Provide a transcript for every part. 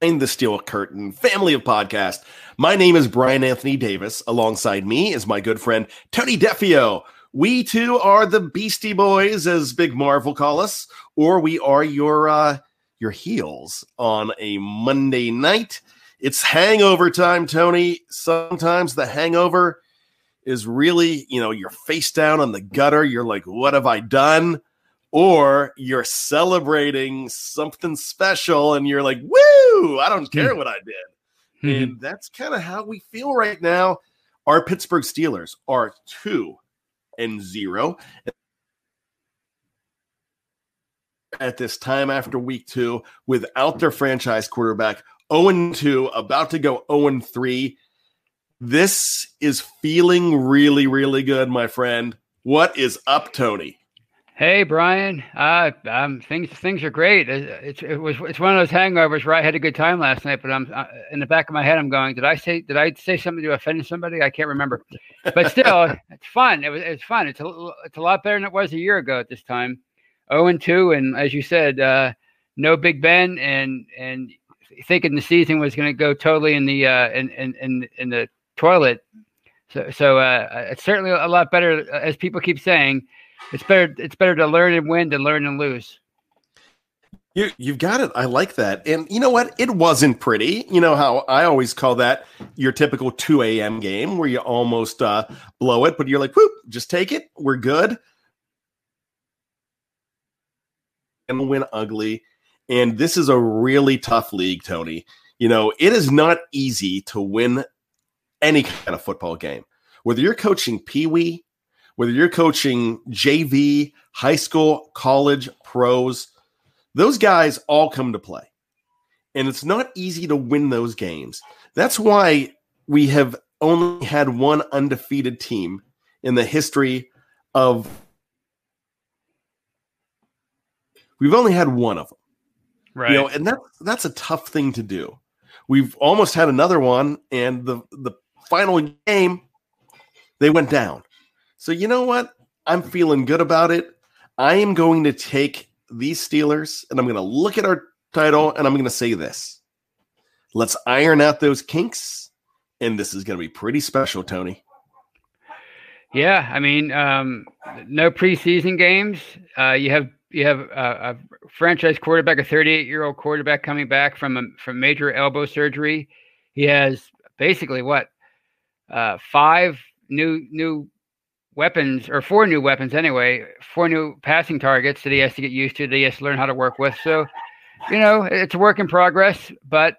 Behind the Steel Curtain family of podcasts. My name is Brian Anthony Davis. Alongside me is my good friend Tony Defio. We too are the Beastie Boys, as Big Marv will call us, or we are your heels on a Monday night. It's hangover time, Tony. Sometimes the hangover is really, you're face down on the gutter. You're like, what have I done? Or you're celebrating something special and you're like, woo, I don't care what I did. And that's kind of how we feel right now. Our Pittsburgh Steelers are 2-0 at this time after week 2 without their franchise quarterback. 0-2, about to go 0-3. This is feeling really, really good, my friend. What is up, Tony? Hey, Brian. Things are great. It's one of those hangovers where I had a good time last night, but I'm in the back of my head. I'm going, did I say something to offend somebody? I can't remember. But still, it's fun. It's fun. It's a lot better than it was a year ago at this time. 0-2, and as you said, no Big Ben, and thinking the season was going to go totally in the in the toilet. So it's certainly a lot better, as people keep saying. It's better to learn and win than learn and lose. You've got it. I like that. And you know what? It wasn't pretty. You know how I always call that your typical 2 a.m. game where you almost blow it, but you're like, whoop, just take it. We're good. And win ugly. And this is a really tough league, Tony. It is not easy to win any kind of football game. Whether you're coaching Pee-wee, whether you're coaching JV, high school, college, pros, those guys all come to play. And it's not easy to win those games. That's why we have only had one undefeated team in the history of. We've only had one of them. Right. And that's a tough thing to do. We've almost had another one, and the final game, they went down. So you know what? I'm feeling good about it. I am going to take these Steelers, and I'm going to look at our title, and I'm going to say this. Let's iron out those kinks, and this is going to be pretty special, Tony. Yeah, I mean, no preseason games. You have a franchise quarterback, a 38-year-old quarterback coming back from major elbow surgery. He has basically 5 new weapons, or 4 new weapons anyway, 4 new passing targets that he has to get used to, that he has to learn how to work with. So, it's a work in progress, but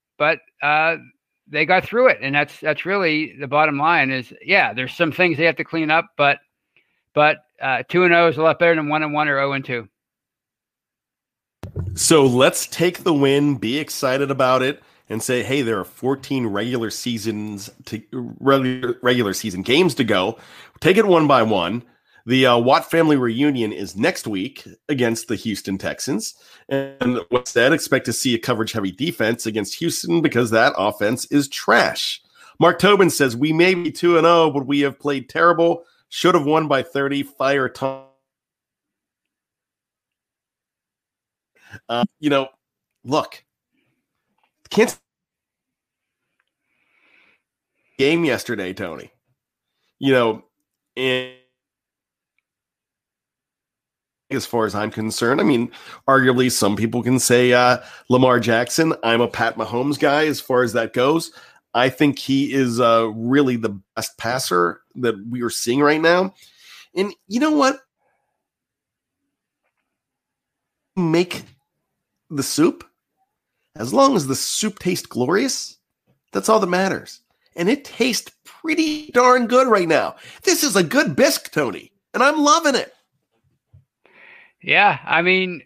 they got through it. And that's really the bottom line is, yeah, there's some things they have to clean up, but 2-0 is a lot better than 1-1 or 0-2. So let's take the win, be excited about it, and say, hey, there are 14 regular season games to go. Take it one by one. The Watt family reunion is next week against the Houston Texans. And what's that? Expect to see a coverage-heavy defense against Houston because that offense is trash. Mark Tobin says, we may be 2-0, but we have played terrible. Should have won by 30. Fire Tom. Look. Kansas game yesterday, Tony. And as far as I'm concerned, I mean, arguably some people can say Lamar Jackson. I'm a Pat Mahomes guy as far as that goes. I think he is really the best passer that we are seeing right now. And you know what? Make the soup. As long as the soup tastes glorious, that's all that matters. And it tastes pretty darn good right now. This is a good bisque, Tony, and I'm loving it. Yeah, I mean,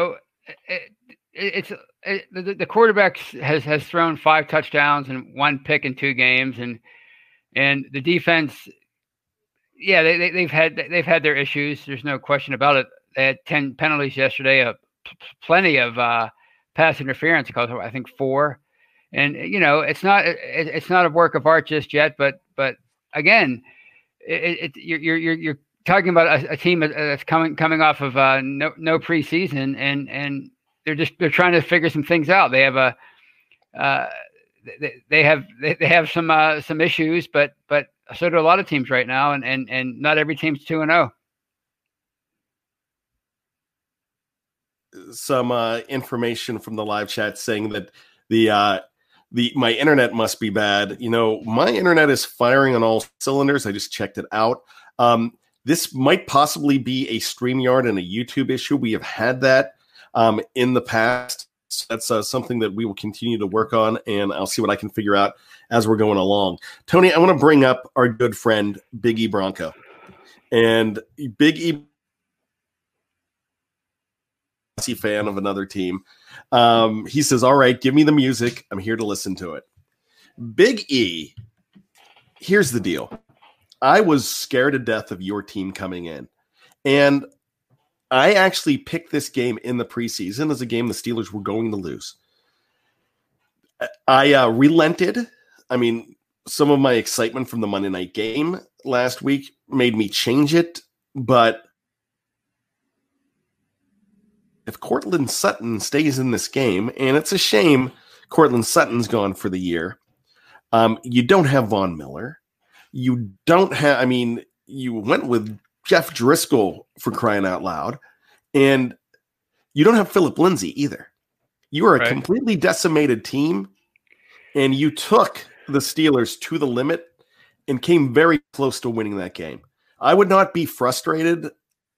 the quarterback has thrown 5 touchdowns and 1 pick in 2 games, and the defense, yeah, they've had their issues. There's no question about it. They had 10 penalties yesterday, plenty of pass interference calls, I think 4. And it's not a work of art just yet, but again, you're talking about a team that's coming off of no preseason, and they're trying to figure some things out. They have they have some issues, but so do a lot of teams right now, and not every team's 2-0. Some information from the live chat saying that my internet must be bad. My internet is firing on all cylinders. I just checked it out. This might possibly be a StreamYard and a YouTube issue. We have had that in the past. So that's something that we will continue to work on, and I'll see what I can figure out as we're going along. Tony, I want to bring up our good friend, Big E Bronco. And Big E, fan of another team. He says, all right, give me the music. I'm here to listen to it. Big E, here's the deal. I was scared to death of your team coming in. And I actually picked this game in the preseason as a game the Steelers were going to lose. I relented. I mean, some of my excitement from the Monday night game last week made me change it. But if Courtland Sutton stays in this game, and it's a shame Courtland Sutton's gone for the year, you don't have Von Miller. You don't have, you went with Jeff Driscoll, for crying out loud, and you don't have Philip Lindsay either. You are a completely decimated team, and you took the Steelers to the limit and came very close to winning that game. I would not be frustrated.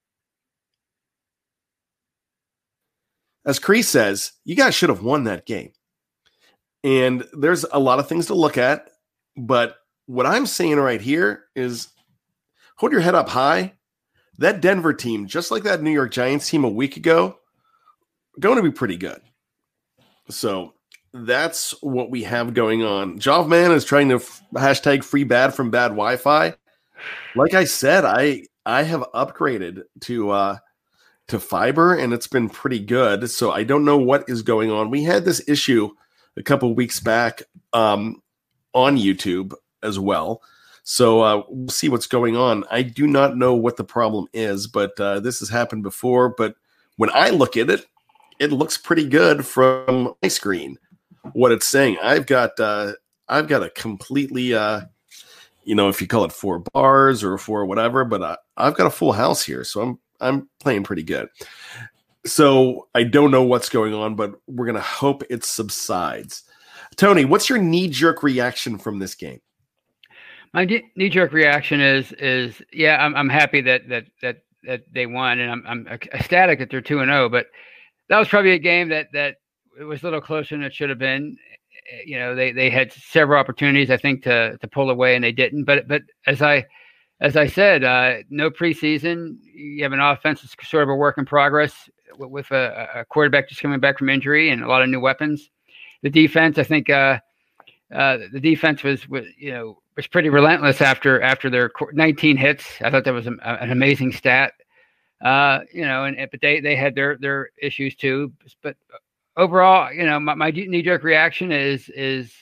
As Kreese says, you guys should have won that game. And there's a lot of things to look at, but what I'm saying right here is hold your head up high. That Denver team, just like that New York Giants team a week ago, going to be pretty good. So that's what we have going on. Jovman is trying to hashtag free bad from bad Wi-Fi. Like I said, I have upgraded to fiber, and it's been pretty good. So I don't know what is going on. We had this issue a couple of weeks back on YouTube as well. So we'll see what's going on. I do not know what the problem is, but this has happened before. But when I look at it, it looks pretty good from my screen. What it's saying, I've got a completely, if you call it 4 bars or 4 whatever, but I've got a full house here, so I'm playing pretty good. So I don't know what's going on, but we're gonna hope it subsides. Tony, what's your knee-jerk reaction from this game? My knee-jerk reaction is yeah, I'm happy that they won, and I'm ecstatic that they're 2-0. But that was probably a game that it was a little closer than it should have been. They had several opportunities, I think, to pull away, and they didn't. But as I said, no preseason. You have an offense that's sort of a work in progress with a quarterback just coming back from injury and a lot of new weapons. The defense, I think, the defense was pretty relentless after their 19 hits. I thought that was an amazing stat. But they had their issues too. But overall, my knee-jerk reaction is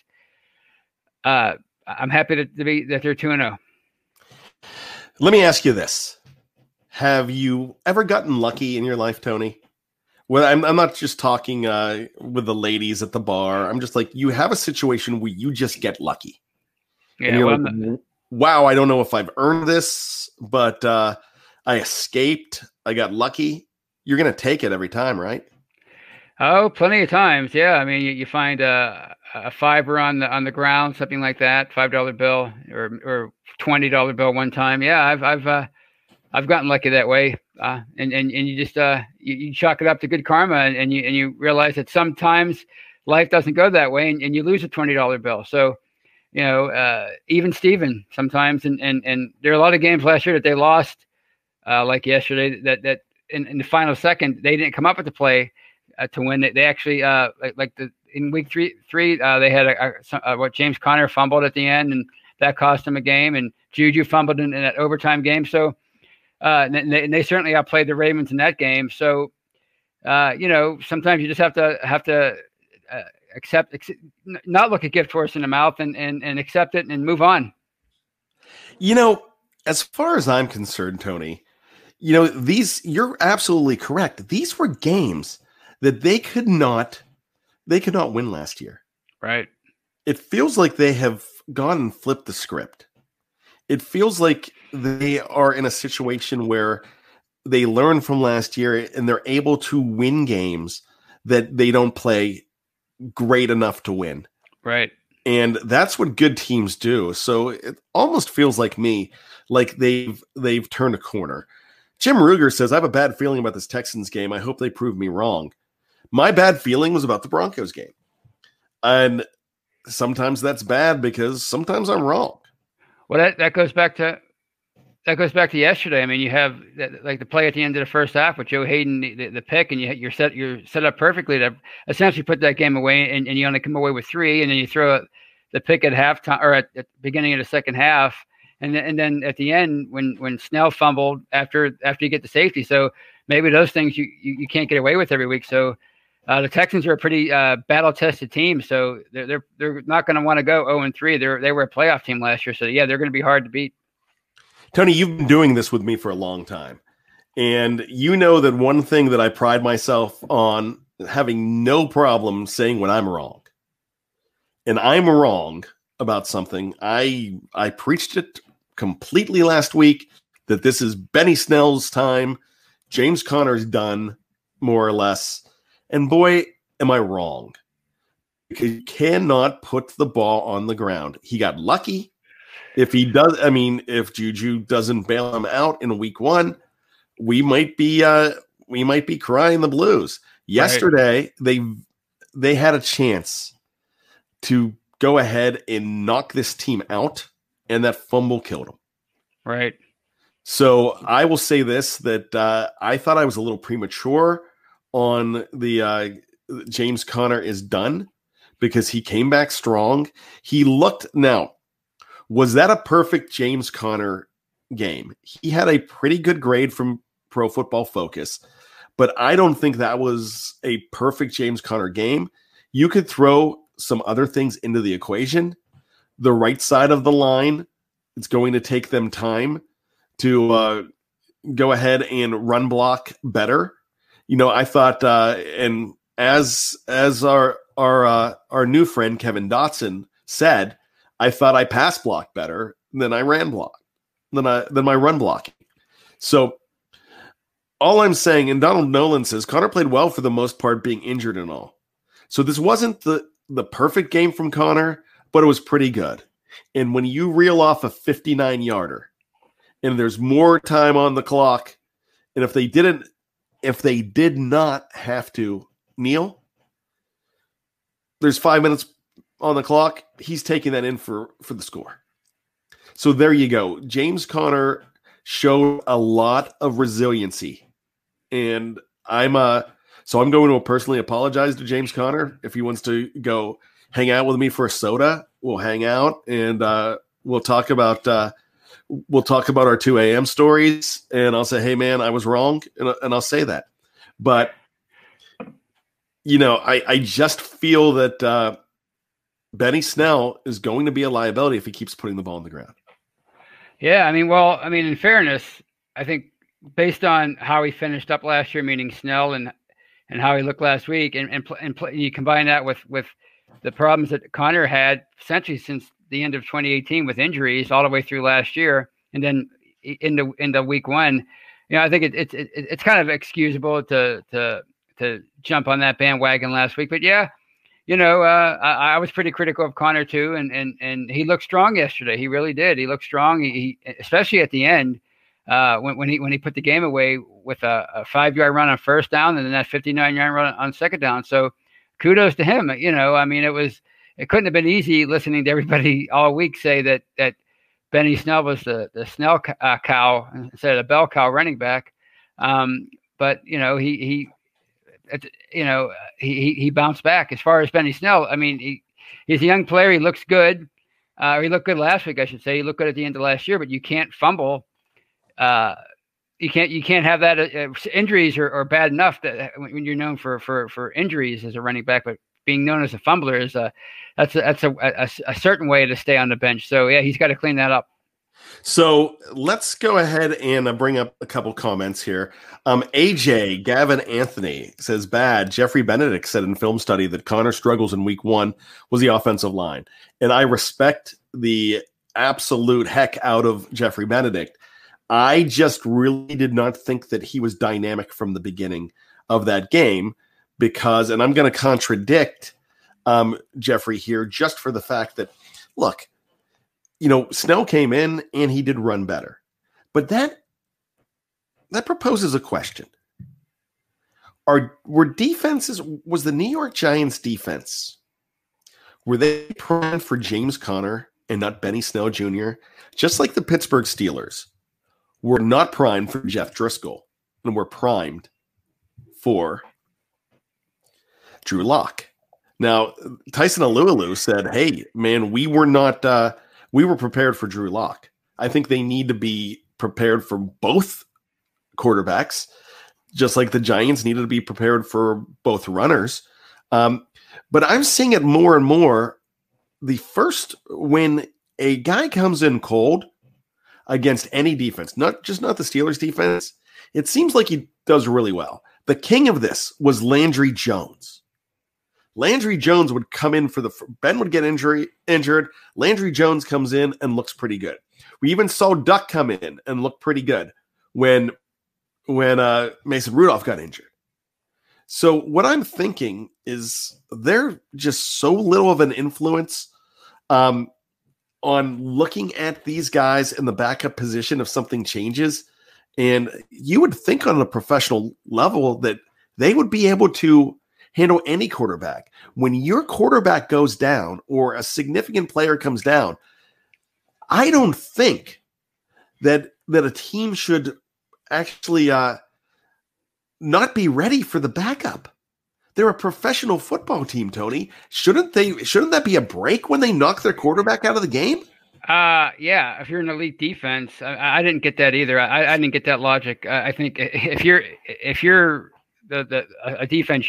I'm happy that they're 2-0. Let me ask you this. Have you ever gotten lucky in your life, Tony? Well, I'm not just talking with the ladies at the bar. I'm just like, you have a situation where you just get lucky. Yeah, and you're like, wow, I don't know if I've earned this, but I escaped. I got lucky. You're going to take it every time, right? Oh, plenty of times. Yeah. I mean, you find a fiver on the ground, something like that, $5 bill or $20 bill one time. Yeah, I've gotten lucky that way. And you just you chalk it up to good karma, and you realize that sometimes life doesn't go that way, and you lose a $20 bill. So, even Steven sometimes, and there are a lot of games last year that they lost, like yesterday, that in the final second they didn't come up with the play to win. They actually in week three they had what James Conner fumbled at the end, and that cost them a game, and Juju fumbled in that overtime game. So. And they certainly outplayed the Ravens in that game. So, sometimes you just have to accept, not look a gift horse in the mouth, and accept it and move on. As far as I'm concerned, Tony, you're absolutely correct. These were games that they could not win last year. Right. It feels like they have gone and flipped the script. It feels like they are in a situation where they learn from last year and they're able to win games that they don't play great enough to win. Right. And that's what good teams do. So it almost feels like they've turned a corner. Jim Ruger says, I have a bad feeling about this Texans game. I hope they prove me wrong. My bad feeling was about the Broncos game. And sometimes that's bad because sometimes I'm wrong. Well, that goes back to yesterday. I mean, you have like the play at the end of the first half with Joe Hayden, the pick, and you're set up perfectly to essentially put that game away, and you only come away with 3, and then you throw the pick at halftime or at the beginning of the second half, and then at the end when Snell fumbled after you get the safety. So maybe those things you can't get away with every week. So the Texans are a pretty battle tested team, so they're not going to want to go 0-3. They were a playoff team last year, so yeah, they're going to be hard to beat. Tony, you've been doing this with me for a long time, and you know that one thing that I pride myself on having no problem saying when I'm wrong. And I'm wrong about something. I preached it completely last week that this is Benny Snell's time. James Conner's done, more or less. And boy, am I wrong. Because you cannot put the ball on the ground. He got lucky. If Juju doesn't bail him out in week 1, we might be crying the blues. Yesterday, they had a chance to go ahead and knock this team out, and that fumble killed them. Right. So I will say this, that I thought I was a little premature on the James Conner is done because he came back strong. He looked – now, was that a perfect James Conner game? He had a pretty good grade from Pro Football Focus, but I don't think that was a perfect James Conner game. You could throw some other things into the equation. The right side of the line, it's going to take them time to go ahead and run block better. You know, I thought, and as our new friend Kevin Dotson said, I thought I pass blocked better than I ran block than my run blocking. So all I'm saying, and Donald Nolan says, Conner played well for the most part, being injured and all. So this wasn't the perfect game from Conner, but it was pretty good. And when you reel off a 59-yarder and there's more time on the clock, and if they did not have to kneel, there's 5 minutes on the clock, he's taking that in for the score. So there you go. James Conner showed a lot of resiliency. And I'm going to personally apologize to James Conner. If he wants to go hang out with me for a soda, we'll hang out and we'll talk about our 2 a.m. stories. And I'll say, hey man, I was wrong. And I'll say that. But you know, I just feel that Benny Snell is going to be a liability if he keeps putting the ball on the ground. Yeah, I mean, in fairness, I think based on how he finished up last year, meaning Snell and how he looked last week, and you combine that with the problems that Conner had essentially since the end of 2018 with injuries all the way through last year, and then into week 1, you know, I think it's kind of excusable to jump on that bandwagon last week. But yeah, you know, I was pretty critical of Conner too, and he looked strong yesterday. He really did. He looked strong. He especially at the end when he put the game away with a 5-yard run on first down and then that 59-yard run on second down. So kudos to him. You know, I mean, it couldn't have been easy listening to everybody all week say that Benny Snell was the Snell cow instead of the bell cow running back. But you know, he bounced back. As far as Benny Snell, I mean, he's a young player. He looks good. He looked good last week, I should say. He looked good at the end of last year, but you can't fumble. You can't have that. Injuries are bad enough that when you're known for injuries as a running back, but being known as a fumbler is that's a certain way to stay on the bench. So yeah, he's got to clean that up. So let's go ahead and bring up a couple comments here. AJ Gavin Anthony says, bad. Jeffrey Benedict said in Film Study that Connor struggles in week 1 was the offensive line. And I respect the absolute heck out of Jeffrey Benedict. I just really did not think that he was dynamic from the beginning of that game because, and I'm going to contradict Jeffrey here just for the fact that, look, Snell came in and he did run better. But that proposes a question. Was the New York Giants defense, were they primed for James Conner and not Benny Snell Jr., just like the Pittsburgh Steelers were not primed for Jeff Driscoll and were primed for Drew Lock? Now, Tyson Alualu said, hey, man, we were prepared for Drew Lock. I think they need to be prepared for both quarterbacks, just like the Giants needed to be prepared for both runners. But I'm seeing it more and more. When a guy comes in cold against any defense, not the Steelers defense, it seems like he does really well. The king of this was Landry Jones. Landry Jones would come in Ben would get injured. Landry Jones comes in and looks pretty good. We even saw Duck come in and look pretty good when Mason Rudolph got injured. So what I'm thinking is they're just so little of an influence on looking at these guys in the backup position if something changes. And you would think on a professional level that they would be able to handle any quarterback. When your quarterback goes down or a significant player comes down, I don't think that a team should actually not be ready for the backup. They're a professional football team, Tony. Shouldn't that be a break when they knock their quarterback out of the game? Yeah. If you're an elite defense, I didn't get that either. I didn't get that logic. I think if you're a defense,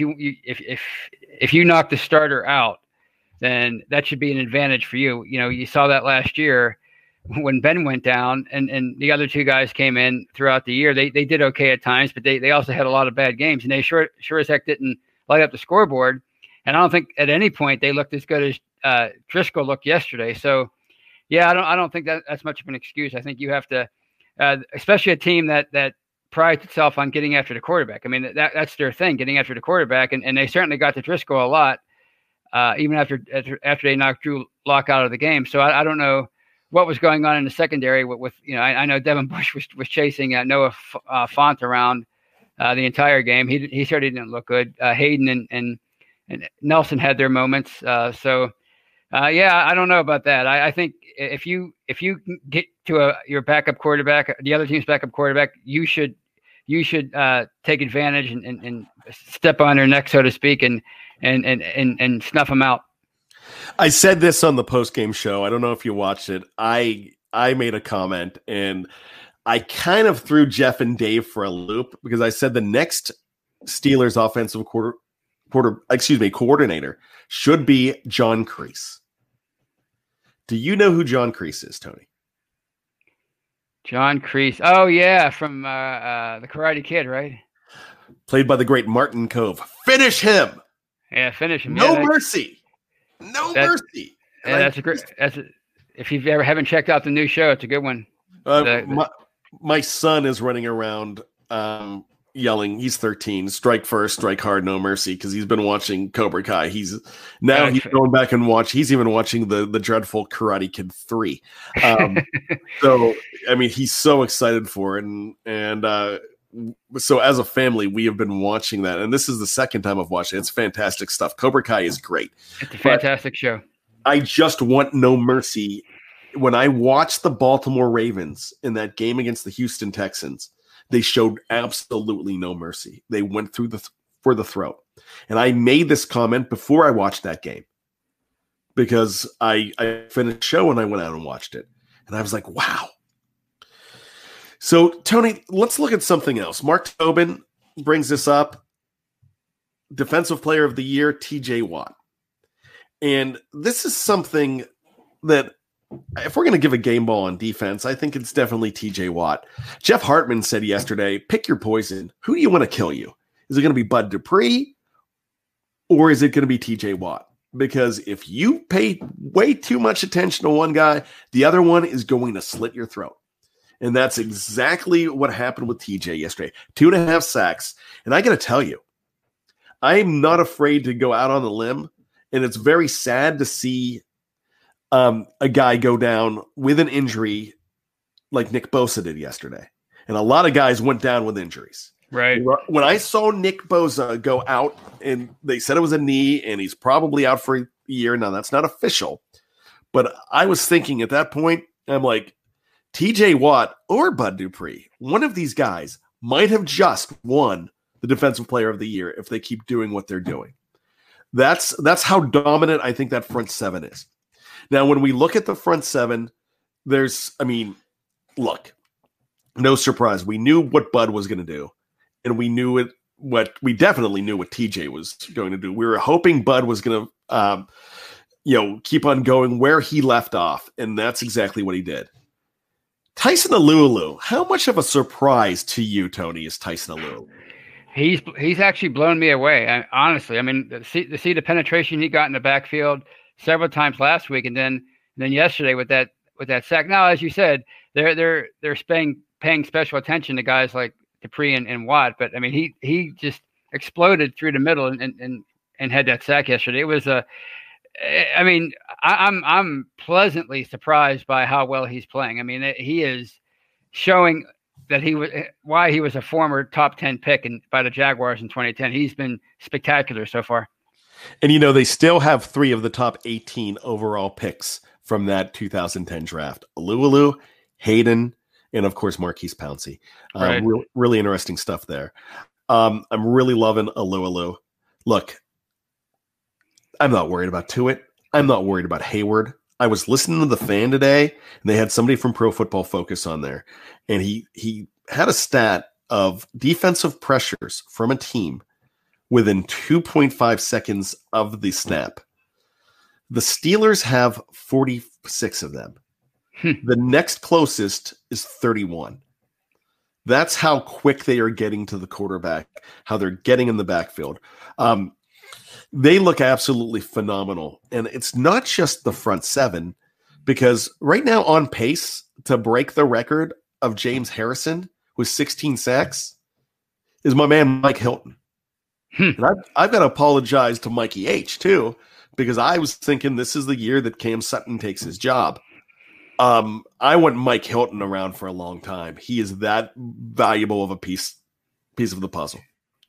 if you knock the starter out, then that should be an advantage for you. You saw that last year when Ben went down and the other two guys came in throughout the year. They did okay at times, but they also had a lot of bad games, and they sure as heck didn't light up the scoreboard. And I don't think at any point they looked as good as Driscoll looked yesterday. So yeah, I don't think that's much of an excuse. I think you have to, especially a team that prides itself on getting after the quarterback. I mean, that's their thing, getting after the quarterback, and they certainly got to Driscoll a lot, even after they knocked Drew Lock out of the game. So I don't know what was going on in the secondary with I know Devin Bush was chasing Noah Font around the entire game. He certainly didn't look good. Hayden and Nelson had their moments. So I don't know about that. I think if you get to your backup quarterback, the other team's backup quarterback, you should take advantage and step on their neck, so to speak, and snuff them out. I said this on the post-game show. I don't know if you watched it. I made a comment and I kind of threw Jeff and Dave for a loop because I said the next Steelers offensive coordinator should be John Kreese. Do you know who John Kreese is, Tony? John Kreese. Oh yeah, from the Karate Kid, right? Played by the great Martin Kove. Finish him. Yeah, finish him. No mercy. No mercy. Yeah, if you ever haven't checked out the new show, it's a good one. My son is running around yelling. He's 13. Strike first, strike hard, no mercy. Because he's been watching Cobra Kai. He's going back and he's even watching the dreadful Karate Kid 3. So I mean, he's so excited for it, and so as a family, we have been watching that, and this is the second time I've watched it. It's fantastic stuff. Cobra Kai is great. It's a fantastic show. I just want no mercy. When I watched the Baltimore Ravens in that game against the Houston Texans, they showed absolutely no mercy. They went through for the throat. And I made this comment before I watched that game because I finished the show and I went out and watched it. And I was like, wow. So, Tony, let's look at something else. Mark Tobin brings this up. Defensive Player of the Year, TJ Watt. And this is something that if we're going to give a game ball on defense, I think it's definitely TJ Watt. Jeff Hartman said yesterday, pick your poison. Who do you want to kill you? Is it going to be Bud Dupree or is it going to be TJ Watt? Because if you pay way too much attention to one guy, the other one is going to slit your throat. And that's exactly what happened with TJ yesterday. 2.5 sacks. And I got to tell you, I'm not afraid to go out on the limb. And it's very sad to see a guy go down with an injury like Nick Bosa did yesterday. And a lot of guys went down with injuries. Right. When I saw Nick Bosa go out and they said it was a knee and he's probably out for a year. Now, that's not official. But I was thinking at that point, I'm like, TJ Watt or Bud Dupree, one of these guys might have just won the Defensive Player of the Year if they keep doing what they're doing. That's how dominant I think that front seven is. Now, when we look at the front seven, look, no surprise. We knew what Bud was going to do, and we definitely knew what TJ was going to do. We were hoping Bud was going to, keep on going where he left off, and that's exactly what he did. Tyson Alualu, how much of a surprise to you, Tony, is Tyson Alualu? He's actually blown me away. Honestly, to see the penetration he got in the backfield several times last week, and then yesterday with that sack. Now, as you said, they're paying special attention to guys like Dupree and Watt, but he just exploded through the middle and had that sack yesterday. It was I'm pleasantly surprised by how well he's playing. He is showing that why he was a former top 10 pick by the Jaguars in 2010. He's been spectacular so far. And, they still have 3 of the top 18 overall picks from that 2010 draft. Alualu, Hayden, and, of course, Marquise Pouncey. Right. Really interesting stuff there. I'm really loving Alualu. Look, I'm not worried about Tuitt. I'm not worried about Hayward. I was listening to The Fan today, and they had somebody from Pro Football Focus on there. And he had a stat of defensive pressures from a team within 2.5 seconds of the snap. The Steelers have 46 of them. The next closest is 31. That's how quick they are getting to the quarterback, how they're getting in the backfield. They look absolutely phenomenal. And it's not just the front seven, because right now on pace to break the record of James Harrison with 16 sacks is my man Mike Hilton. And I've got to apologize to Mikey H too, because I was thinking this is the year that Cam Sutton takes his job. I want Mike Hilton around for a long time. He is that valuable of a piece of the puzzle.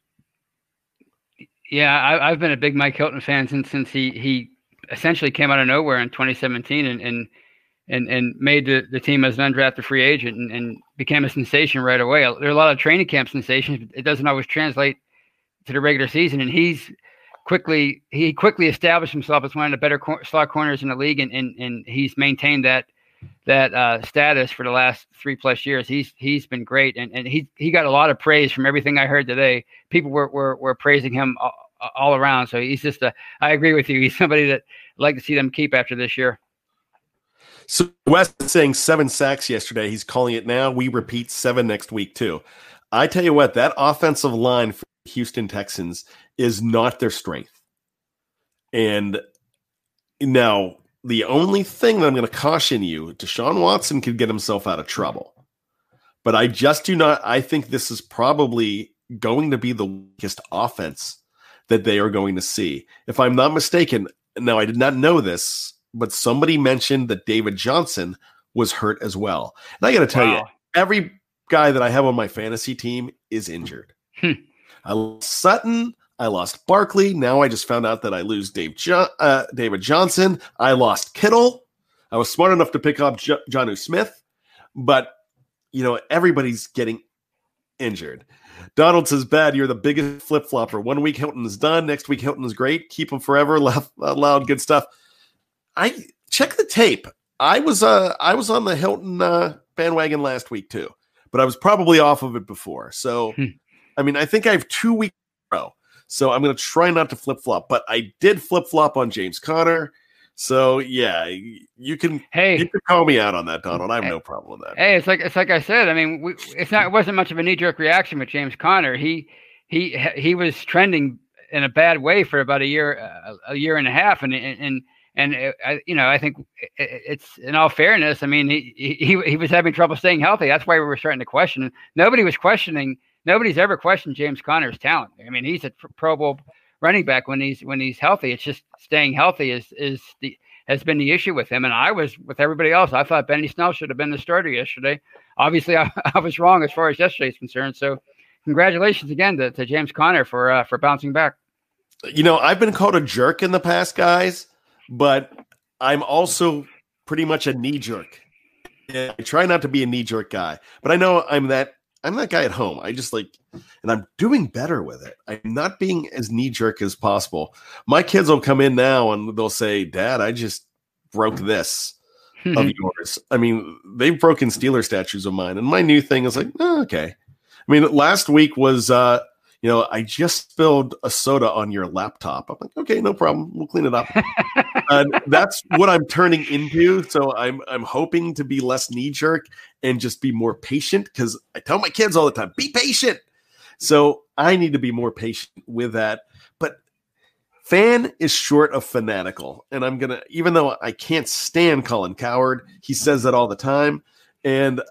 Yeah, I've been a big Mike Hilton fan since he essentially came out of nowhere in 2017 and made the team as an undrafted free agent and became a sensation right away. There are a lot of training camp sensations, but it doesn't always translate to the regular season. And he quickly established himself as one of the better slot corners in the league, and he's maintained that status for the last 3+ years. He's been great, and he got a lot of praise from everything I heard today. People were praising him all around. So he's just I agree with you. He's somebody that I'd like to see them keep after this year. So Wes is saying 7 sacks yesterday. He's calling it now. We repeat 7 next week too. I tell you what, that offensive line for Houston Texans is not their strength. And now the only thing that I'm going to caution you, Deshaun Watson could get himself out of trouble. But I just do not. I think this is probably going to be the weakest offense that they are going to see. If I'm not mistaken, now I did not know this, but somebody mentioned that David Johnson was hurt as well. And I got to tell you, every guy that I have on my fantasy team is injured. I lost Sutton. I lost Barkley. Now I just found out that I lose David Johnson. I lost Kittle. I was smart enough to pick up Jonnu Smith, but everybody's getting injured. Donald says, "Bad, you're the biggest flip-flopper. 1 week Hilton is done. Next week Hilton is great. Keep him forever. Laugh out loud. Good stuff." I check the tape. I was on the Hilton bandwagon last week too, but I was probably off of it before. So, I think I have 2 weeks in a row. So I'm going to try not to flip-flop, but I did flip-flop on James Conner. So yeah, you can call me out on that, Donald. I have no problem with that. Hey, it's like I said. I mean, it wasn't much of a knee-jerk reaction with James Conner. He was trending in a bad way for about a year and a half, and I think it's, in all fairness, I mean, he was having trouble staying healthy. That's why we were starting to question. Nobody's ever questioned James Conner's talent. I mean, he's a Pro Bowl running back when he's healthy. It's just staying healthy has been the issue with him. And I was with everybody else. I thought Benny Snell should have been the starter yesterday. Obviously, I was wrong as far as yesterday is concerned. So, congratulations again to James Conner for bouncing back. I've been called a jerk in the past, guys, but I'm also pretty much a knee jerk. I try not to be a knee jerk guy, but I know I'm that guy at home. I just and I'm doing better with it. I'm not being as knee jerk as possible. My kids will come in now and they'll say, "Dad, I just broke this of yours." I mean, they've broken Steeler statues of mine, and my new thing is okay. I mean, last week was, I just spilled a soda on your laptop. I'm like, okay, no problem. We'll clean it up. And that's what I'm turning into. So I'm hoping to be less knee jerk and just be more patient, because I tell my kids all the time, be patient. So I need to be more patient with that. But fan is short of fanatical. And I'm going to, even though I can't stand Colin Cowherd, he says that all the time. And,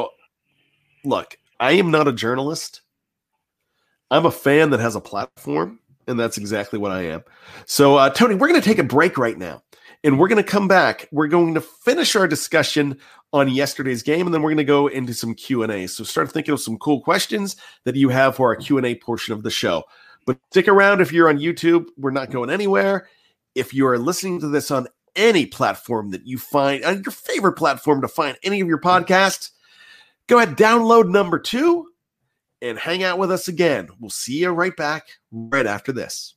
look, I am not a journalist. I'm a fan that has a platform, and that's exactly what I am. So, Tony, we're going to take a break right now, and we're going to come back. We're going to finish our discussion on yesterday's game, and then we're going to go into some Q&A. So start thinking of some cool questions that you have for our Q&A portion of the show. But stick around if you're on YouTube. We're not going anywhere. If you are listening to this on any platform that you find, on your favorite platform to find any of your podcasts, go ahead, download number 2, and hang out with us again. We'll see you right back right after this.